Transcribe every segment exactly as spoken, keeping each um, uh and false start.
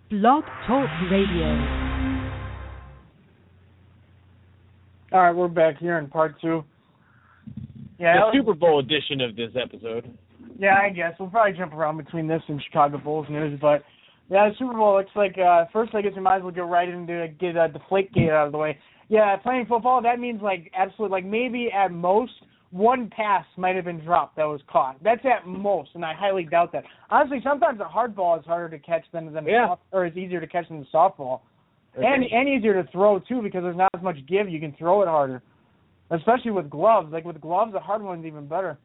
Blog Talk Radio. All right, we're back here in part two. Yeah, the Super Bowl edition of this episode. Yeah, I guess we'll probably jump around between this and Chicago Bulls news, but yeah, the Super Bowl looks like uh, first. I guess we might as well get right into get uh, Deflategate out of the way. Yeah, playing football, that means like absolute, like maybe at most one pass might have been dropped that was caught. That's at most, and I highly doubt that. Honestly, sometimes a hard ball is harder to catch than than yeah. a soft, or it's easier to catch than a softball, okay. and and easier to throw too because there's not as much give. You can throw it harder, especially with gloves. Like with gloves, the hard one's even better.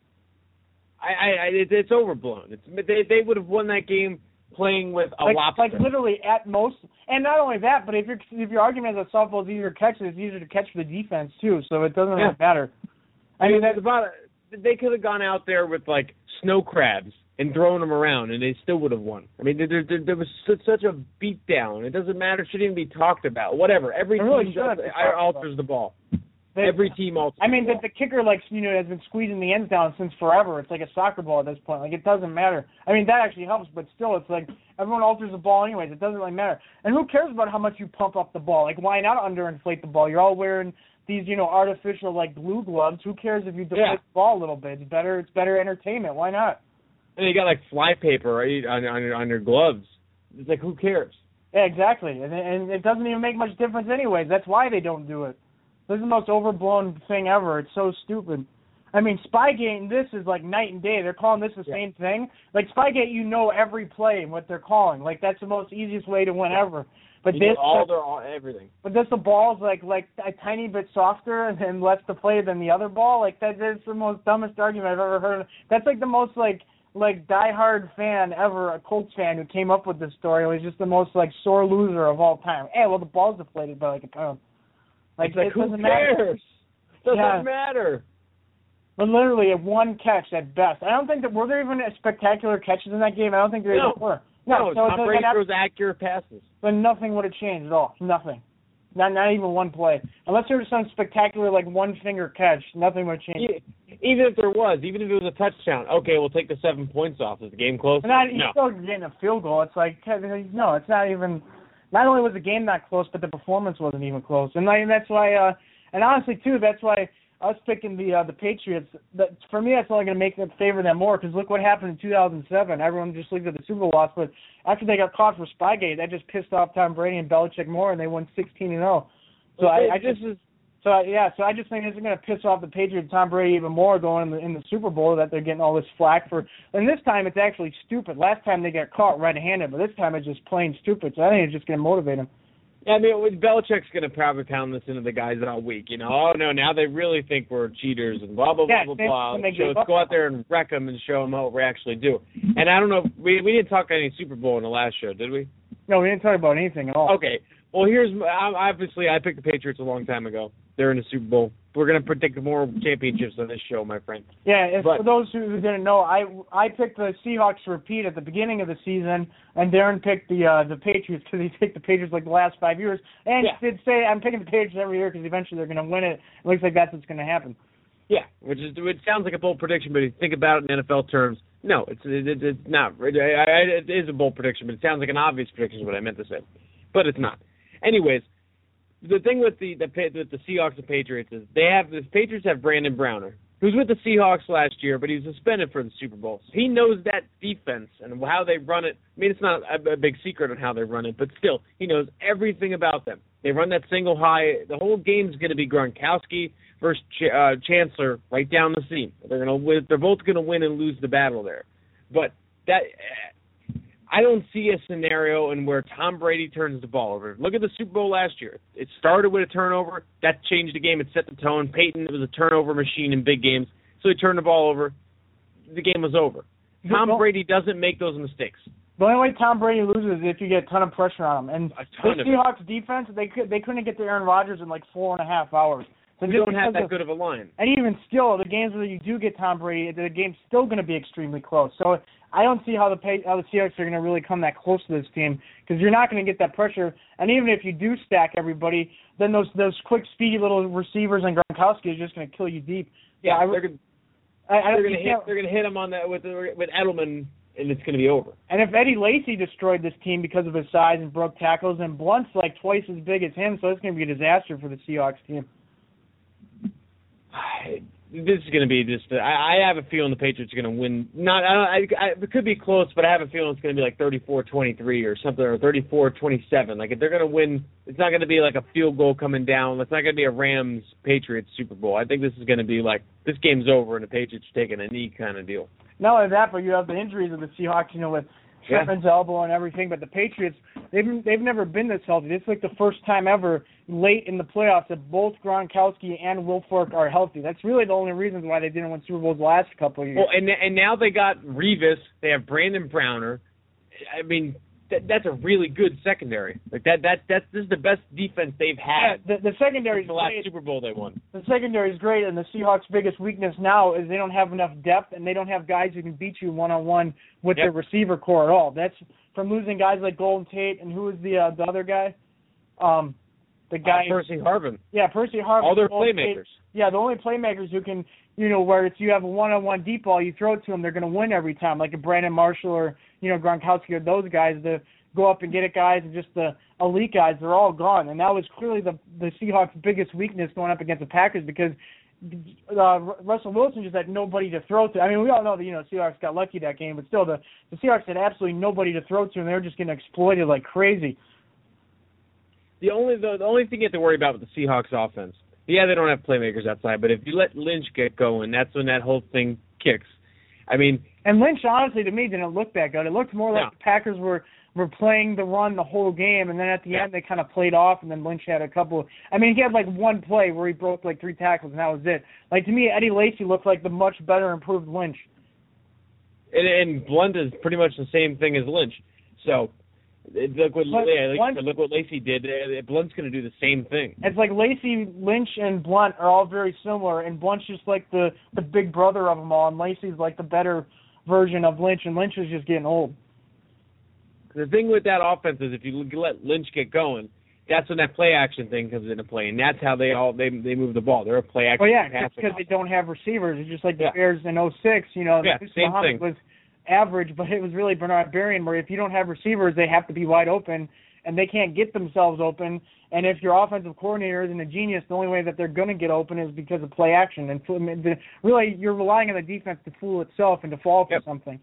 I, I, it, it's overblown. It's they they would have won that game playing with a like, lobster. Like literally at most, and not only that, but if your if your argument is that softball is easier to catch, it's easier to catch for the defense too. So it doesn't yeah. really matter. I mean, that's about. They could have gone out there with like snow crabs and thrown them around, and they still would have won. I mean, there, there, there was such a beatdown. It doesn't matter. It shouldn't even be talked about. Whatever. Every really team does, alters the ball. They, Every team alters. I mean, the, the, the kicker, like you know, has been squeezing the ends down since forever. It's like a soccer ball at this point. Like it doesn't matter. I mean, that actually helps, but still, it's like everyone alters the ball anyways. It doesn't really matter. And who cares about how much you pump up the ball? Like, why not underinflate the ball? You're all wearing these, you know, artificial like glue gloves. Who cares if you deflate yeah. the ball a little bit? It's better. It's better entertainment. Why not? And you got like fly paper right on on your, on your gloves. It's like who cares? Yeah, exactly. And, and it doesn't even make much difference anyways. That's why they don't do it. This is the most overblown thing ever. It's so stupid. I mean, Spygate and this is like night and day. They're calling this the yeah. same thing. Like Spygate, you know every play and what they're calling. Like that's the most easiest way to win ever. But you this, know all their all everything. But this the ball's like like a tiny bit softer and less to play than the other ball. Like that is the most dumbest argument I've ever heard. That's like the most like like diehard fan ever, a Colts fan who came up with this story. It was just the most like sore loser of all time. Hey, well the ball's deflated by like a pound. Like, it's like it who doesn't cares? Matter. Doesn't yeah. matter. But literally, at one catch at best. I don't think that were there even spectacular catches in that game. I don't think there no. even were. No, no so Tom Brady throws accurate passes. But nothing would have changed at all. Nothing. Not not even one play. Unless there was some spectacular like one finger catch, nothing would change. Yeah, even if there was, even if it was a touchdown, okay, we'll take the seven points off. Is the game close? And not, no. You're still getting a field goal. It's like no, it's not even. Not only was the game not close, but the performance wasn't even close. And like, that's why. Uh, and honestly, too, that's why us picking the uh, the Patriots. That for me, that's only going to make them favor them more. Because look what happened in two thousand seven. Everyone just looked at the Super Bowl loss, but after they got caught for Spygate, that just pissed off Tom Brady and Belichick more, and they won sixteen and zero. So I, I just so I, yeah, so I just think this is going to piss off the Patriots, Tom Brady even more going in the, in the Super Bowl that they're getting all this flack for. And this time it's actually stupid. Last time they got caught red-handed, but this time it's just plain stupid. So I think it's just going to motivate them. Yeah, I mean, Belichick's going to probably pound this into the guys all week. You know, oh, no, now they really think we're cheaters and blah, blah, yeah, blah, blah, blah. So let's go out there and wreck them and show them what we actually do. And I don't know, we we didn't talk any Super Bowl in the last show, did we? No, we didn't talk about anything at all. Okay. Well, here's, obviously, I picked the Patriots a long time ago. They're in the Super Bowl. We're going to predict more championships on this show, my friend. Yeah, if, but, for those who didn't know, I I picked the Seahawks to repeat at the beginning of the season, and Darren picked the uh, the Patriots because he picked the Patriots like the last five years. And yeah. he did say, I'm picking the Patriots every year because eventually they're going to win it. It looks like that's what's going to happen. Yeah, which is it sounds like a bold prediction, but if you think about it in N F L terms, no, it's it, it's not. It is a bold prediction, but it sounds like an obvious prediction is what I meant to say. But it's not. Anyways, the thing with the the, with the Seahawks and Patriots is they have the Patriots have Brandon Browner, who's with the Seahawks last year, but he was suspended for the Super Bowl. So he knows that defense and how they run it. I mean, it's not a, a big secret on how they run it, but still, he knows everything about them. They run that single high. The whole game's going to be Gronkowski versus Ch- uh, Chancellor right down the seam. They're going to they're both going to win and lose the battle there. But that. I don't see a scenario in where Tom Brady turns the ball over. Look at the Super Bowl last year. It started with a turnover. That changed the game. It set the tone. Peyton was a turnover machine in big games, so he turned the ball over. The game was over. Tom Brady doesn't make those mistakes. The only way Tom Brady loses is if you get a ton of pressure on him. And the Seahawks defense, they could, they couldn't get to Aaron Rodgers in like four and a half hours. So we don't have that of, good of a line. And even still, the games where you do get Tom Brady, the game's still going to be extremely close. So I don't see how the how the Seahawks are going to really come that close to this team because you're not going to get that pressure. And even if you do stack everybody, then those those quick, speedy little receivers and Gronkowski is just going to kill you deep. Yeah, I, they're going I, I, to hit. They're going to hit him on that with with Edelman and it's going to be over. And if Eddie Lacy destroyed this team because of his size and broke tackles, and Blunt's like twice as big as him, so it's going to be a disaster for the Seahawks team. This is going to be just. I, I have a feeling the Patriots are going to win. Not. I, don't, I, I, it could be close, but I have a feeling it's going to be like thirty-four twenty-three or something, or thirty-four twenty-seven. Like if they're going to win, it's not going to be like a field goal coming down. It's not going to be a Rams Patriots Super Bowl. I think this is going to be like this game's over and the Patriots are taking a knee kind of deal. Not only that, but you have the injuries of the Seahawks, you know, with Shepard's yeah. elbow and everything. But the Patriots, they've they've never been this healthy. It's like the first time ever late in the playoffs that both Gronkowski and Wilfork are healthy. That's really the only reasons why they didn't win Super Bowls the last couple of years. Well, and and now they got Revis. They have Brandon Browner. I mean, that, that's a really good secondary. Like that that that's this is the best defense they've had. Yeah, the, the secondary is the last great. Super Bowl they won. The secondary is great, and the Seahawks' biggest weakness now is they don't have enough depth, and they don't have guys who can beat you one on one with yep. their receiver core at all. That's from losing guys like Golden Tate and who was the uh, the other guy, um, the guy uh, Percy Harvin. Yeah, Percy Harvin. All their Golden playmakers. Tate. Yeah, the only playmakers who can, you know, where it's you have a one-on-one deep ball, you throw it to them, they're going to win every time, like a Brandon Marshall or, you know, Gronkowski or those guys, the go up and get it guys, and just the elite guys, they're all gone. And that was clearly the the Seahawks' biggest weakness going up against the Packers because uh, Russell Wilson just had nobody to throw to. I mean, we all know that, you know, Seahawks got lucky that game, but still the, the Seahawks had absolutely nobody to throw to, and they were just getting exploited like crazy. The only the, the only thing you have to worry about with the Seahawks offense, yeah, they don't have playmakers outside, but if you let Lynch get going, that's when that whole thing kicks. I mean, and Lynch, honestly, to me, didn't look that good. It looked more like no. the Packers were, were playing the run the whole game, and then at the yeah. end they kind of played off, and then Lynch had a couple. I mean, he had like one play where he broke like three tackles, and that was it. Like to me, Eddie Lacy looked like the much better, improved Lynch. And, and Blunt is pretty much the same thing as Lynch. So look what But yeah, Blunt, look what Lacy did. Blunt's going to do the same thing. It's like Lacy, Lynch, and Blunt are all very similar, and Blunt's just like the the big brother of them all, and Lacy's like the better version of Lynch, and Lynch is just getting old. The thing with that offense is if you let Lynch get going, that's when that play action thing comes into play, and that's how they all they they move the ball. They're a play action. Oh yeah, passing because they don't have receivers. It's just like the yeah. Bears in oh six. You know, yeah, same Muhammad thing. was average, but it was really Bernard Berrien, where if you don't have receivers, they have to be wide open, and they can't get themselves open. And if your offensive coordinator isn't a genius, the only way that they're going to get open is because of play action. And really, you're relying on the defense to fool itself and to fall for yep. something.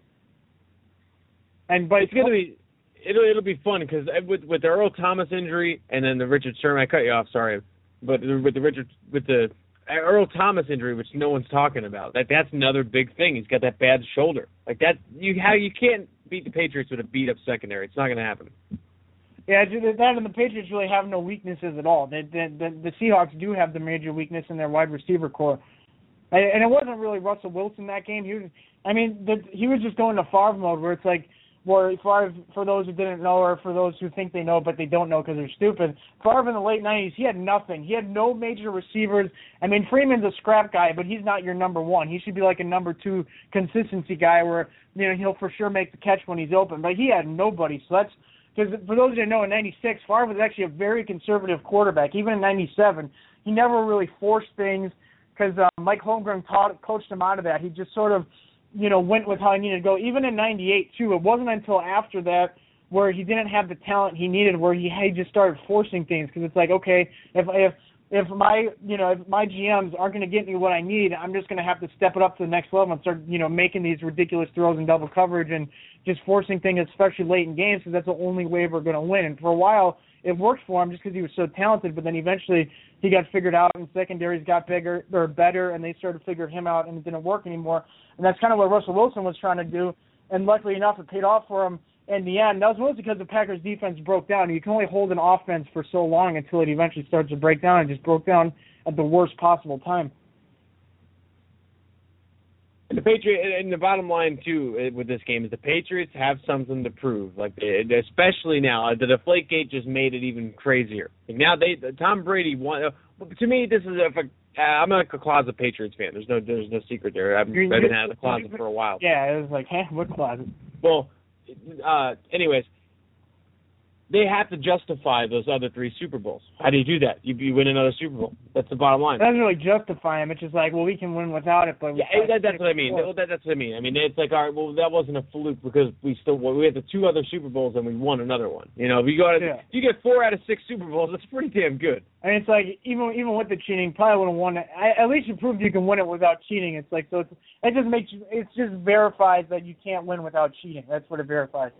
And but it's going to be it'll it'll be fun because with with the Earl Thomas injury and then the Richard Sherman, I cut you off, sorry, but with the Richard with the Earl Thomas injury, which no one's talking about, that that's another big thing. He's got that bad shoulder. Like that, you how you can't beat the Patriots with a beat up secondary. It's not going to happen. Yeah, that and the Patriots really have no weaknesses at all. The, the, the, the Seahawks do have the major weakness in their wide receiver core. And it wasn't really Russell Wilson that game. He was, I mean, the, he was just going to Favre mode where it's like, where Favre, for those who didn't know or for those who think they know but they don't know because they're stupid, Favre in the late nineties, he had nothing. He had no major receivers. I mean, Freeman's a scrap guy, but he's not your number one. He should be like a number two consistency guy where, you know, he'll for sure make the catch when he's open. But he had nobody, so that's, because for those who didn't know, in ninety-six, Favre was actually a very conservative quarterback. Even in ninety-seven, he never really forced things because uh, Mike Holmgren taught, coached him out of that. He just sort of, you know, went with how he needed to go. Even in ninety-eight, too, it wasn't until after that where he didn't have the talent he needed, where he, he just started forcing things because it's like, okay, if if if my you know if my G Ms aren't going to get me what I need, I'm just going to have to step it up to the next level and start you know making these ridiculous throws in double coverage and just forcing things, especially late in games, because that's the only way we're going to win. And for a while, it worked for him just because he was so talented. But then eventually, he got figured out, and secondaries got bigger or better, and they started to figure him out, and it didn't work anymore. And that's kind of what Russell Wilson was trying to do. And luckily enough, it paid off for him in the end. That was mostly because the Packers' defense broke down. You can only hold an offense for so long until it eventually starts to break down. It just broke down at the worst possible time. And the Patriots, and the bottom line too with this game is the Patriots have something to prove. Like especially now, the Deflategate just made it even crazier. Like now they, Tom Brady won. To me, this is a. I'm a closet Patriots fan. There's no, there's no secret there. I've, I've been out of the closet for a while. Yeah, it was like, hey, what closet? Well, uh, anyways, they have to justify those other three Super Bowls. How do you do that? You, you win another Super Bowl. That's the bottom line. It doesn't really justify them. It's just like, well, we can win without it, but we yeah, that, that's what I mean. That, that's what I mean. I mean, it's like, all right, well, that wasn't a fluke because we still we had the two other Super Bowls and we won another one. You know, if you go, to, yeah. if you get four out of six Super Bowls, that's pretty damn good. And it's like, even even with the cheating, probably would have won it. I, at least you proved you can win it without cheating. It's like, so it's, it just makes you, it just verifies that you can't win without cheating. That's what it verifies.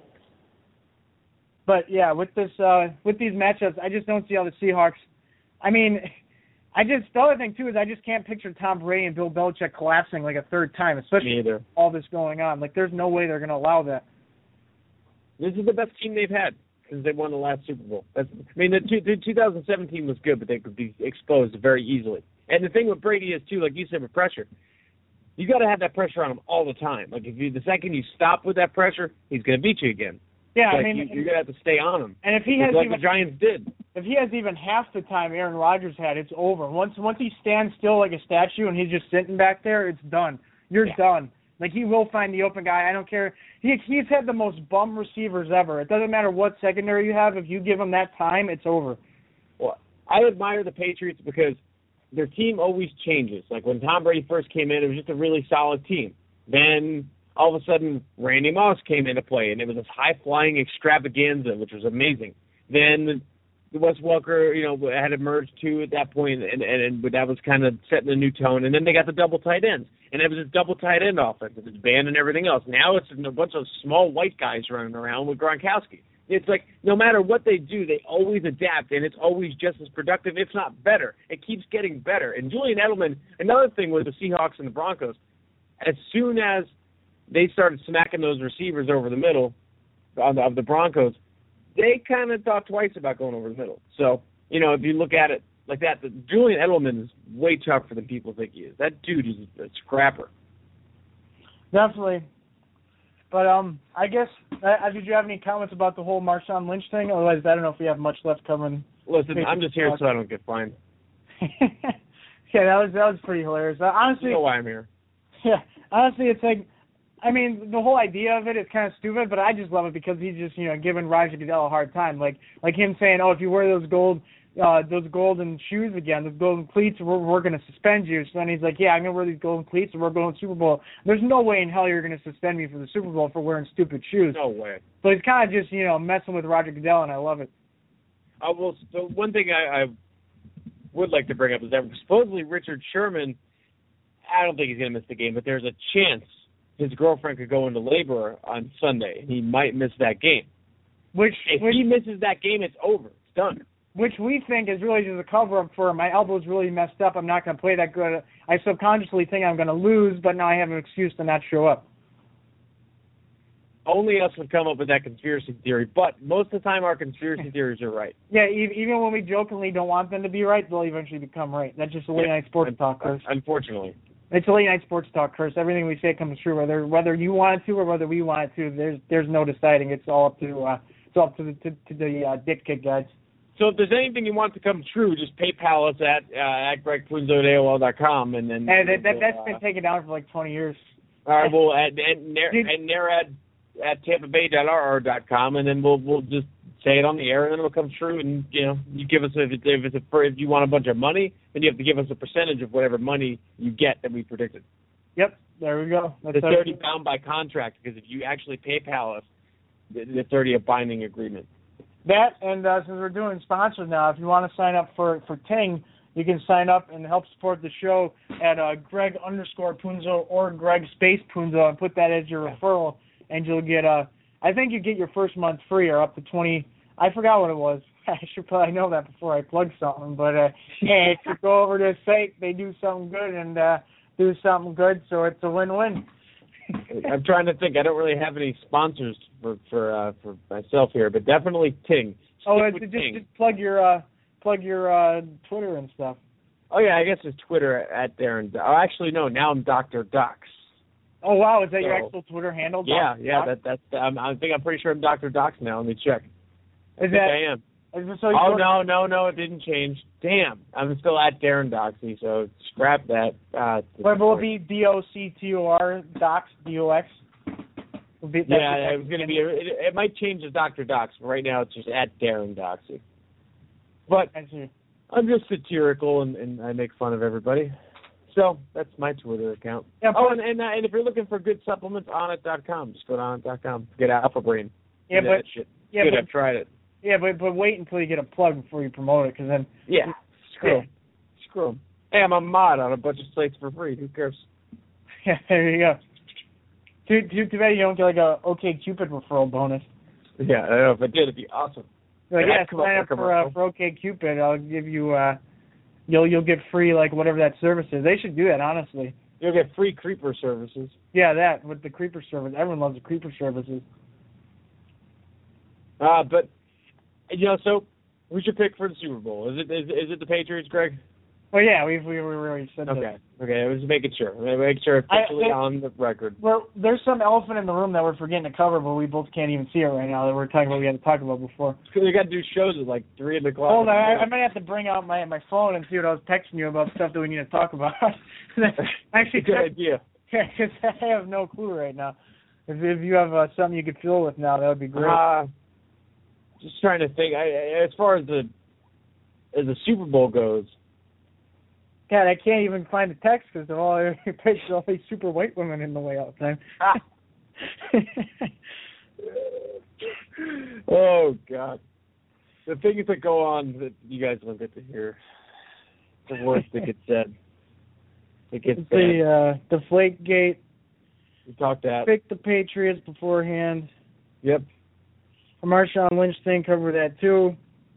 But yeah, with this, uh, with these matchups, I just don't see how the Seahawks. I mean, I just the other thing too is I just can't picture Tom Brady and Bill Belichick collapsing like a third time, especially with all this going on. Like, there's no way they're going to allow that. This is the best team they've had since they won the last Super Bowl. That's, I mean, the, two, the twenty seventeen was good, but they could be exposed very easily. And the thing with Brady is too, like you said, with pressure, you got to have that pressure on him all the time. Like if you, the second you stop with that pressure, he's going to beat you again. Yeah, like I mean, you, you're gonna have to stay on him. And if he has like even, the Giants did, if he has even half the time Aaron Rodgers had, it's over. Once once he stands still like a statue and he's just sitting back there, it's done. You're yeah. done. Like, he will find the open guy. I don't care. He he's had the most bum receivers ever. It doesn't matter what secondary you have. If you give him that time, it's over. Well, I admire the Patriots because their team always changes. Like when Tom Brady first came in, it was just a really solid team. Then all of a sudden, Randy Moss came into play, and it was this high-flying extravaganza, which was amazing. Then Wes Welker, you know, had emerged too at that point, and, and, and that was kind of setting a new tone. And then they got the double tight ends, and it was a double tight end offense. It was banned and everything else. Now it's a bunch of small white guys running around with Gronkowski. It's like no matter what they do, they always adapt, and it's always just as productive, if not better. It keeps getting better. And Julian Edelman, another thing with the Seahawks and the Broncos, as soon as they started smacking those receivers over the middle of the, of the Broncos, they kind of thought twice about going over the middle. So, you know, if you look at it like that, the, Julian Edelman is way tougher than people think he is. That dude is a scrapper. Definitely. But um, I guess, uh, did you have any comments about the whole Marshawn Lynch thing? Otherwise, I don't know if we have much left covering. Listen, I'm just here talk. so I don't get fined. Yeah, that was that was pretty hilarious. Uh, honestly, you know why I'm here. Yeah, honestly, it's like, I mean, the whole idea of it is kind of stupid, but I just love it because he's just, you know, giving Roger Goodell a hard time. Like, like him saying, oh, if you wear those gold, uh, those golden shoes again, those golden cleats, we're, we're going to suspend you. So then he's like, yeah, I'm going to wear these golden cleats and we're going to the Super Bowl. There's no way in hell you're going to suspend me for the Super Bowl for wearing stupid shoes. No way. So he's kind of just, you know, messing with Roger Goodell, and I love it. Uh, well, so one thing I, I would like to bring up is that supposedly Richard Sherman, I don't think he's going to miss the game, but there's a chance his girlfriend could go into labor on Sunday. He might miss that game. Which if which, he misses that game, it's over. It's done. Which we think is really just a cover-up for my elbow's really messed up. I'm not going to play that good. I subconsciously think I'm going to lose, but now I have an excuse to not show up. Only us would come up with that conspiracy theory, but most of the time our conspiracy theories are right. Yeah, even when we jokingly don't want them to be right, they'll eventually become right. That's just the late night sports talk, Chris. Unfortunately. It's a late night sports talk, Chris. Everything we say comes true, whether whether you want it to or whether we want it to. There's there's no deciding. It's all up to uh, it's all up to the to, to the uh, dick kick guys. So if there's anything you want to come true, just PayPal us at uh, at Greg Punzo at A O L dot com, and then and that, that that's uh, been taken down for like twenty years. All right, well at at at Narad at Tampa Bay dot R R dot com, and then we'll we'll just say it on the air, and then it'll come true. And you know, you give us if it's if it's a, if you want a bunch of money, then you have to give us a percentage of whatever money you get that we predicted. Yep, there we go. That's the thirty bound by contract, because if you actually PayPal us, the, the thirty a binding agreement. That, and uh, since we're doing sponsors now, if you want to sign up for for Ting, you can sign up and help support the show at uh, Greg underscore Punzo or Greg space Punzo, and put that as your referral, and you'll get uh I think you get your first month free, or up to twenty. I forgot what it was. I should probably know that before I plug something. But uh, hey, if you go over to the site, they do something good and uh, do something good, so it's a win-win. I'm trying to think. I don't really have any sponsors for for uh, for myself here, but definitely Ting. Stick oh, it's, just, Ting. just plug your uh, plug your uh, Twitter and stuff. Oh yeah, I guess it's Twitter at Darren. Oh, actually no. Now I'm Doctor Docs. Oh wow, is that so, your actual Twitter handle? Yeah, Doctor yeah. Docs? That that's. Um, I think I'm pretty sure I'm Doctor Docs now. Let me check. Is I think that? I am. So oh no, no, no! It didn't change. Damn, I'm still at Darren Doxy, so scrap that. Uh, Wait, will it be D O C T O R Docs D O X? Would be, that's Yeah, what- it was going to be. It, it might change to Doctor Docs, but right now it's just at Darren Doxy. But I see. I'm just satirical and, and I make fun of everybody. So that's my Twitter account. Yeah, oh, but- and and, uh, and if you're looking for good supplements, on it dot com. Just go to on it dot com. Get Alpha Brain. Yeah, Do but that shit. yeah, Good, but I've tried it. yeah, but but wait until you get a plug before you promote it, because then Yeah, screw 'em. Screw 'em. Hey, I'm a mod on a bunch of sites for free. Who cares? yeah, there you go. Too too too bad you don't get like a OK Cupid referral bonus. Yeah, I don't know if I did. It'd be awesome. Like, Yeah, yeah, come up sign with up a for uh, commercial. for OK Cupid. I'll give you uh, you'll you'll get free like whatever that service is. They should do that, honestly. You'll get free creeper services. Yeah, that with the creeper service. Everyone loves the creeper services. Uh, but you know, so who's your pick for the Super Bowl? Is it is, is it the Patriots, Greg? Well, yeah, we've we we already said Okay, that. okay. I was making sure. I make sure officially I- on the record. Well, there's some elephant in the room that we're forgetting to cover, but we both can't even see it right now. That we're talking about. We had to talk about before. We got to do shows at like three in the clock. Hold on, I, I might have to bring out my my phone and see what I was texting you about stuff that we need to talk about. Actually, Good idea. yeah, because I have no clue right now. If if you have uh, something you could fill with now, that would be great. Uh, just trying to think. I, I- as far as the as the Super Bowl goes, God, I can't even find the text because of all there's all these super white women in the way all the time. oh God, the things that go on that you guys don't get to hear, the worst that gets said. It gets bad. the uh, Deflategate. We talked that. Pick the Patriots beforehand. Yep. The Marshawn Lynch thing, covered that too.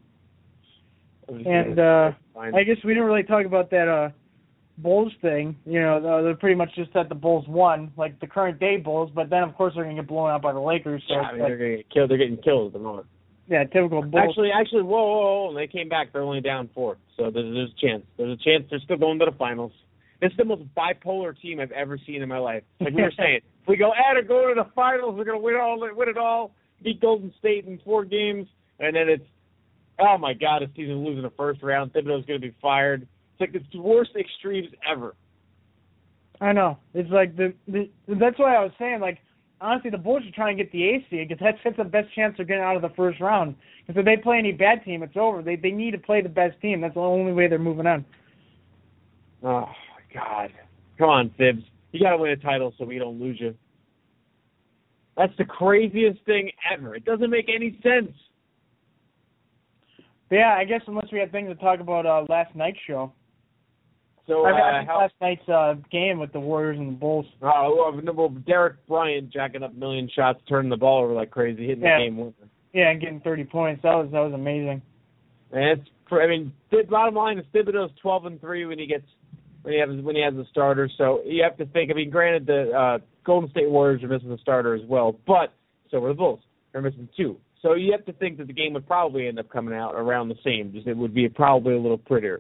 And uh, Fine. I guess we didn't really talk about that uh, Bulls thing. You know, uh, they're pretty much just said the Bulls won, like the current day Bulls, but then of course they're gonna get blown out by the Lakers. So yeah, it's I mean, like, they're gonna get killed. They're getting killed at the moment. yeah, typical Bulls. Actually, actually, whoa, whoa, whoa! And they came back. They're only down four, so there's, there's a chance. There's a chance they're still going to the finals. This is the most bipolar team I've ever seen in my life. Like we were saying, if we go at it, go to the finals, we're gonna win all, win it all, beat Golden State in four games, and then it's, oh my God, this team's losing the first round. Thibodeau's gonna be fired. It's like it's the worst extremes ever. I know. It's like the, the that's why I was saying, like, honestly, the Bulls should try and get the A seed because that's, that's the best chance of getting out of the first round. Because if they play any bad team, it's over. They they need to play the best team. That's the only way they're moving on. Oh my God, come on, Thibs, you gotta win a title so we don't lose you. That's the craziest thing ever. It doesn't make any sense. But yeah, I guess unless we had things to talk about uh, last night's show. So I mean, uh, I think how, last night's uh, game with the Warriors and the Bulls. Oh, well, well, Derek Bryant jacking up a million shots, turning the ball over like crazy, hitting Yeah. the game winner. Yeah, and getting thirty points. That was that was amazing. And it's, I mean, the bottom line is Thibodeau's twelve and three when he gets when he has when he has the starter. So you have to think. I mean, granted, the uh, Golden State Warriors are missing the starter as well, but so are the Bulls. They're missing two. So you have to think that the game would probably end up coming out around the same. Just it would be probably a little prettier.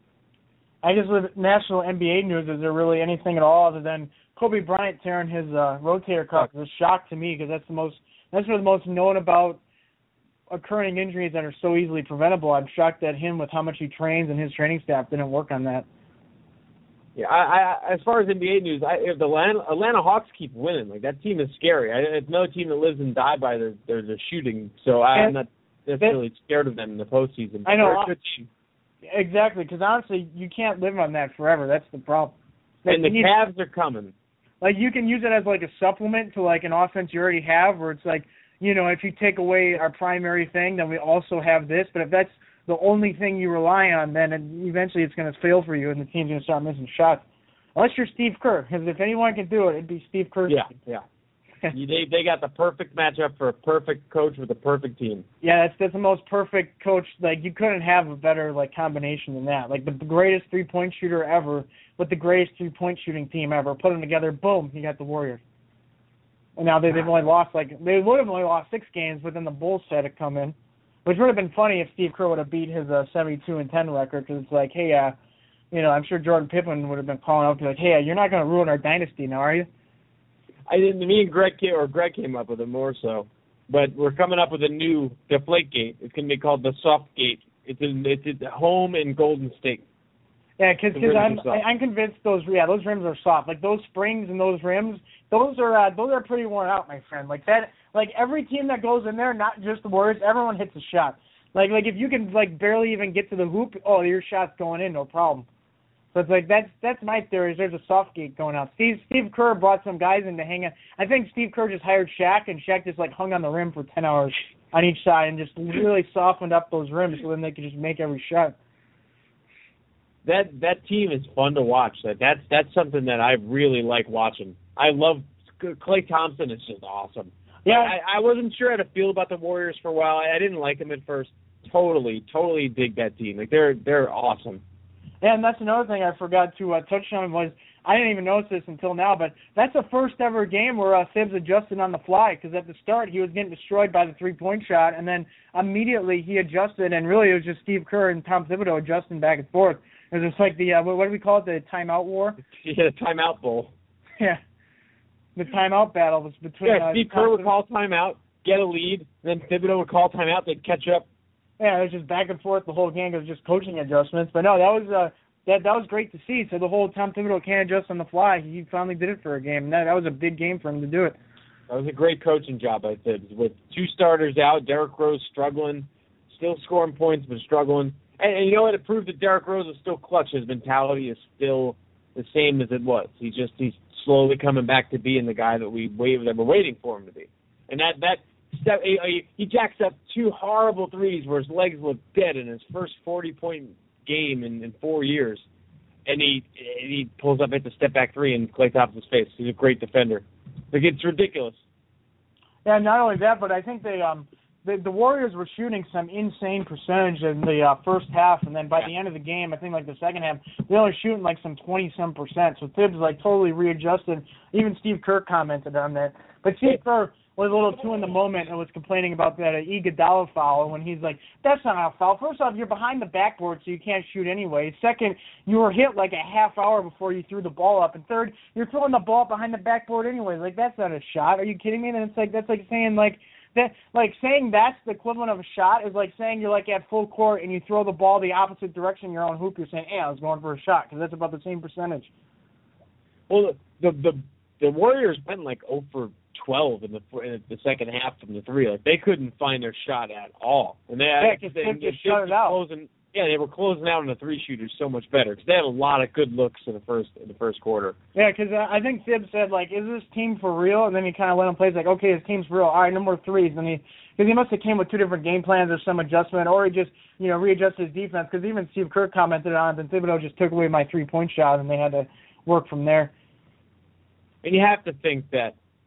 I guess with national N B A news, is there really anything at all other than Kobe Bryant tearing his uh, rotator cuff? It was a shock to me because that's the most that's one of the most known about occurring injuries that are so easily preventable. I'm shocked that him, with how much he trains and his training staff, didn't work on that. Yeah, I, I as far as N B A news, I, if the Atlanta, Atlanta Hawks keep winning, like that team is scary. I, it's no team that lives and die by their their, their shooting, so I, I'm not necessarily scared of them in the postseason. I know. They're a good team. Exactly, because honestly, you can't live on that forever. That's the problem. Like, And the you need- Cavs are coming. Like, you can use it as like a supplement to like an offense you already have, where it's like, you know, if you take away our primary thing, then we also have this. But if that's the only thing you rely on, then it, eventually it's going to fail for you, and the team's going to start missing shots. Unless you're Steve Kerr, because if anyone can do it, it'd be Steve Kerr. Yeah, yeah. You- they they got the perfect matchup for a perfect coach with a perfect team. Yeah, that's that's the most perfect coach. Like, you couldn't have a better like combination than that. Like the greatest three point shooter ever with the greatest three point shooting team ever. Put them together, boom, you got the Warriors. And now they, they've only lost like they would have only lost six games, but then the Bulls had to come in, which would have been funny if Steve Kerr would have beat his uh, seventy-two and ten record. Because it's like, hey, uh, you know, I'm sure Jordan Pippen would have been calling out to like, hey, you're not going to ruin our dynasty now, are you? I didn't. Me and Greg came, or Greg came up with it more so, but we're coming up with a new Deflategate. It's going to be called the Softgate. It's in it's at home in Golden State, Yeah, because I'm I'm convinced those yeah those rims are soft. Like those springs and those rims, those are uh, those are pretty worn out, my friend. Like that, like every team that goes in there, not just the Warriors, everyone hits a shot. Like like if you can like barely even get to the hoop, oh your shot's going in, no problem. So it's like that's that's my theory. Is there's a soft gate going out. Steve Steve Kerr brought some guys in to hang out. I think Steve Kerr just hired Shaq, and Shaq just like hung on the rim for ten hours on each side and just really softened up those rims so then they could just make every shot. That that team is fun to watch. That that's that's something that I really like watching. I love Klay Thompson. Is just awesome. Yeah, I, I wasn't sure how to feel about the Warriors for a while. I, I didn't like them at first. Totally, totally dig that team. Like they're they're awesome. Yeah, and that's another thing I forgot to uh, touch on was I didn't even notice this until now, but that's the first ever game where uh, Thibs adjusted on the fly because at the start he was getting destroyed by the three-point shot, and then immediately he adjusted, and really it was just Steve Kerr and Tom Thibodeau adjusting back and forth. It was just like the, uh, what, what do we call it, the timeout war? Yeah, the timeout bowl. Yeah, the timeout battle was between... Yeah, Steve uh, Kerr would call timeout, get a lead, then Thibodeau would call timeout, they'd catch up. Yeah, it was just back and forth the whole game. It was just coaching adjustments. But no, that was uh, that that was great to see. So the whole Tom Thibodeau can't adjust on the fly. He finally did it for a game, and that, that was a big game for him to do it. That was a great coaching job by Thibs. With two starters out, Derrick Rose struggling, still scoring points, but struggling. And, and you know what? It proved that Derrick Rose is still clutch. His mentality is still the same as it was. He's just he's slowly coming back to being the guy that we wait, that we're waiting for him to be. And that that step, he, he jacks up two horrible threes where his legs look dead in his first forty-point game in, in four years, and he he pulls up, hits a step back three, and Klay Thompson's face. He's a great defender. Like it's ridiculous. Yeah, not only that, but I think they um. The, the Warriors were shooting some insane percentage in the uh, first half, and then by the end of the game, I think like the second half, they were shooting like some twenty-some percent. So Thibs like totally readjusted. Even Steve Kerr commented on that. But Steve Kerr was a little too in the moment and was complaining about that uh, Iguodala foul when he's like, that's not a foul. First off, you're behind the backboard, so you can't shoot anyway. Second, you were hit like a half hour before you threw the ball up. And third, you're throwing the ball behind the backboard anyway. Like, that's not a shot. Are you kidding me? And it's like that's like saying like, That, like saying that's the equivalent of a shot is like saying you're like at full court and you throw the ball the opposite direction in your own hoop. You're saying, "Hey, I was going for a shot," because that's about the same percentage. Well, the the the Warriors went like zero for twelve in the in the second half from the three. Like they couldn't find their shot at all, and they yeah, they, they, they, they shut it out. Closing, yeah, they were closing out on the three shooters so much better because they had a lot of good looks in the first in the first quarter. Yeah, because uh, I think Thibs said like, "Is this team for real?" And then he kind of let him play. He's like, "Okay, his team's for real. All right, no more threes." And he because he must have came with two different game plans or some adjustment, or he just you know readjusted his defense. Because even Steve Kerr commented on it, and Thibodeau just took away my three point shot, and they had to work from there. And you have to think that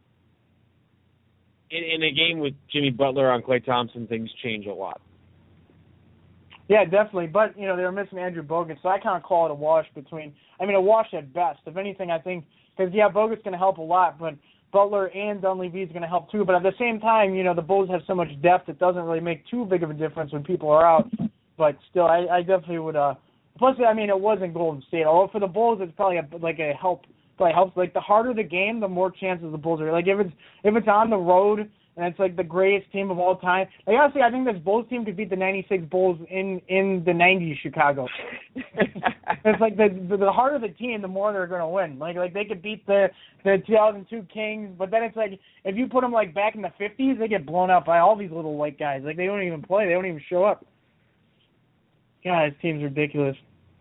in, in a game with Jimmy Butler on Klay Thompson, things change a lot. Yeah, definitely. But, you know, they were missing Andrew Bogut, so I kind of call it a wash between – I mean, a wash at best. If anything, I think – because, yeah, Bogut's going to help a lot, but Butler and Dunleavy is going to help too. But at the same time, you know, the Bulls have so much depth, it doesn't really make too big of a difference when people are out. But still, I, I definitely would uh, – plus, I mean, it wasn't Golden State. Although for the Bulls, it's probably a, like a help – probably helps. Like, the harder the game, the more chances the Bulls are. Like, if it's if it's on the road – and it's like the greatest team of all time. Like honestly, I think this Bulls team could beat the ninety-six Bulls in, in the nineties Chicago. It's like the, the the harder the team, the more they're gonna win. Like like they could beat the the two thousand two Kings, but then it's like if you put them like back in the fifties, they get blown out by all these little white guys. Like they don't even play, they don't even show up. God, this team's ridiculous.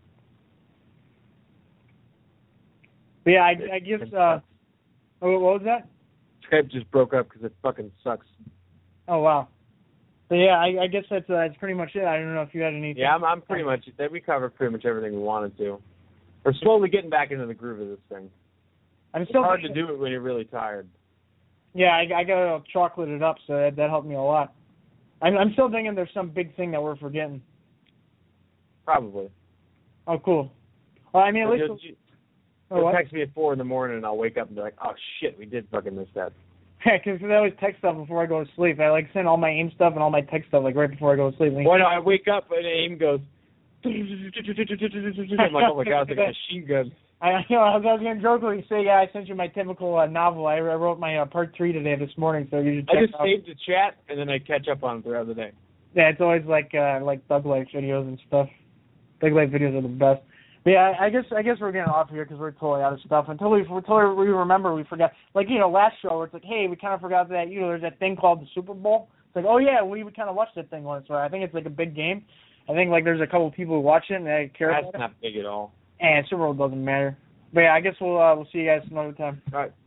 But yeah, I, I guess. Uh, what was that? Skype just broke up because it fucking sucks. Oh wow. But yeah, I, I guess that's uh, that's pretty much it. I don't know if you had anything. Yeah, I'm I'm pretty much we covered pretty much everything we wanted to. We're slowly getting back into the groove of this thing. I'm it's still hard to do it when you're really tired. Yeah, I, I got to chocolate it up, so that, that helped me a lot. I'm I'm still thinking there's some big thing that we're forgetting. Probably. Oh, cool. Well, I mean, at least. You, They'll text me at four in the morning, and I'll wake up and be like, "Oh shit, we did fucking miss that." Yeah, because I always text stuff before I go to sleep. I like send all my AIM stuff and all my text stuff like right before I go to sleep. Well, no, I wake up and AIM goes. I'm like, oh my god, it's like a machine gun. I you know I was, I was gonna jokingly say, yeah, I sent you my typical uh, novel. I, I wrote my uh, part three today this morning, so you should check I just out. saved the chat and then I catch up on it throughout the day. Yeah, it's always like uh, like Thug Life videos and stuff. Thug Life videos are the best. But yeah, I guess I guess we're getting off here because we're totally out of stuff. Until we until we remember, we forgot. Like you know, last show where it's like, hey, we kind of forgot that you know there's that thing called the Super Bowl. It's like, oh yeah, we, we kind of watched that thing once. So I think it's like a big game. I think like there's a couple of people who watch it and they care That's about it. not big at all. And Super Bowl doesn't matter. But yeah, I guess we'll uh, we'll see you guys another time. All right.